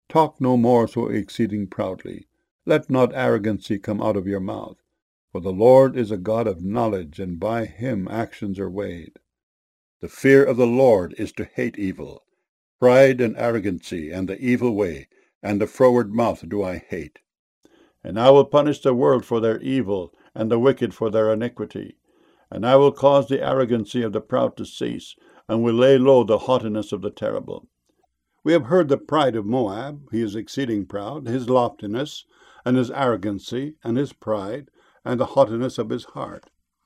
Talk no more so exceeding proudly. Let not arrogancy come out of your mouth. For the Lord is a God of knowledge, and by him actions are weighed. The fear of the Lord is to hate evil. Pride and arrogancy, and the evil way, and the froward mouth do I hate. And I will punish the world for their evil, and the wicked for their iniquity. And I will cause the arrogancy of the proud to cease, and will lay low the haughtiness of the terrible. We have heard the pride of Moab. He is exceeding proud, his loftiness, and his arrogancy, and his pride, and the haughtiness of his heart.